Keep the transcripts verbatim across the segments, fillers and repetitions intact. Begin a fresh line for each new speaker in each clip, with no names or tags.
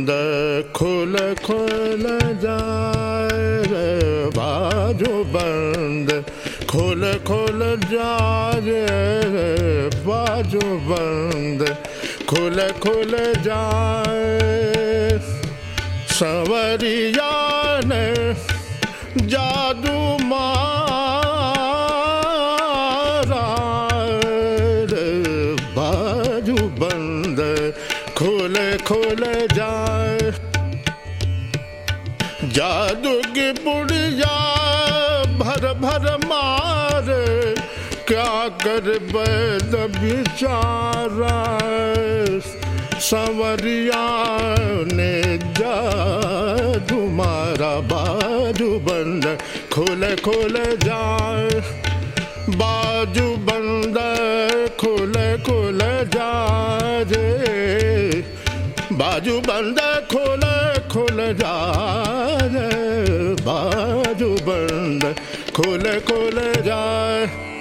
बंद खुल खुल जाए, बाजू बंद खुल खुल जाए, बाजू बंद खुल खुल जाए। संवरिया ने जादू मारा, बाजू बंद खुल खुल जाए। जादू की बुढ़िया भर भर मारे, क्या कर बैद बिचारा। संवरिया ने जादू मारा, बाजू बंद खुल खुल जाए, बाजू बंद खुल खुल जाए, बाजू बंद खुल खुल जाए, बाजू बंद खुल खुल जाए।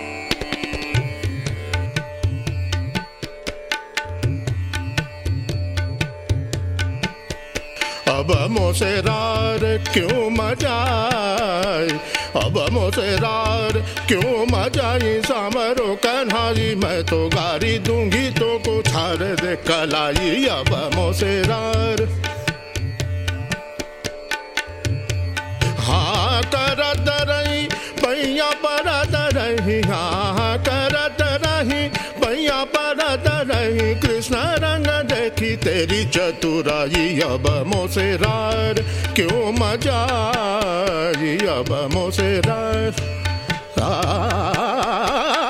अब मोसेरार क्यों मचाई, अब मोसेरार क्यों मचाई, सामरो कन्हाई मैं तो गारी दूंगी तो को छाड़ दे कलाई। अब मोसेरार हाँ करत रही पैया परत रही, हाँ करत रही पैया परत रही, कृष्ण रंग देखी तेरी चतुराई। अब मोसेरार क्यों मचाई, अब मोसेरार आ